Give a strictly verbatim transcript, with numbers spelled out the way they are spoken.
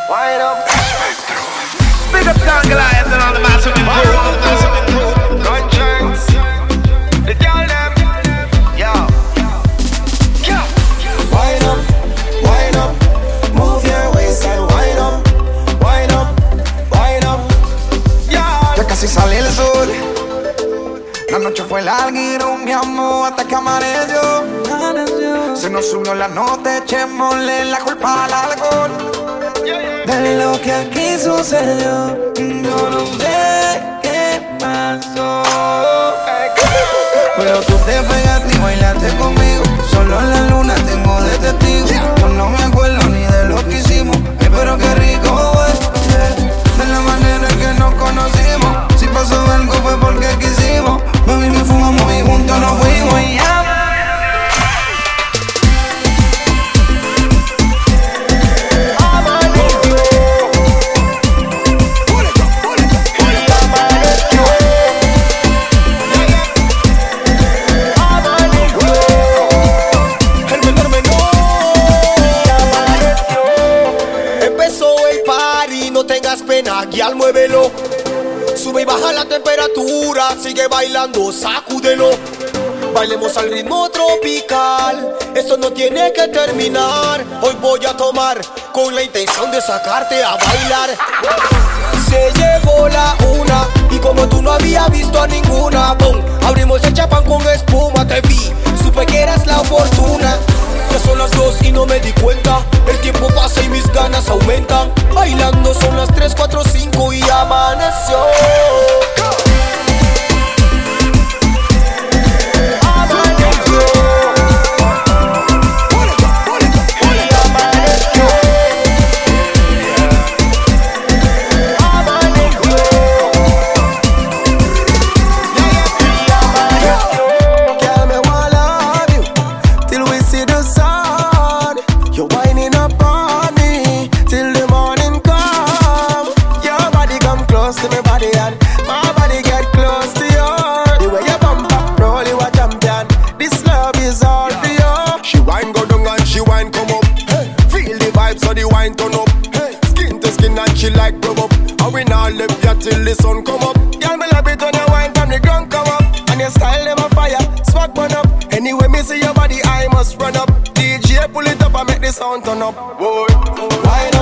Wind up. Big up Don Goliath and all the massive crew. Gun chance. The girl them. Yo. Yo. Wind up, wind up. Move your waist and wind up. Wind up, wind up. Yeah. Ya casi sale el sol. La noche fue larga y rumbiamos hasta que amaneció. Se nos subió la nota, echémosle la culpa al alcohol. De lo que aquí sucedió, yo no sé qué pasó. Pero tú te pegaste y bailaste conmigo. Solo en la luna tengo de testigo. Yo no me acuerdo ni de lo que hicimos. Ay, pero qué rico fue. De la manera en que nos conocimos. Si pasó algo fue porque quisimos. Mami, me fumamos y juntos nos fuimos y ya. Guial, muévelo, sube y baja la temperatura, sigue bailando, sacúdelo. Bailemos al ritmo tropical, esto no tiene que terminar. Hoy voy a tomar con la intención de sacarte a bailar. Se llegó la una y como tú no había visto a ninguna, boom, abrimos el champán con espuma, te vi, supe que eras la oportuna. Ya son las dos y no me di cuenta. El tiempo pasa y mis ganas aumentan. Bailando son las tres, cuatro, cinco y amaneció. Till the sun come up, girl, me love it when you wine from the ground come up, and your style them a fire, swag burn up. Anyway me see your body, I must run up. D J pull it up and make the sound turn up. Whoa, wine up.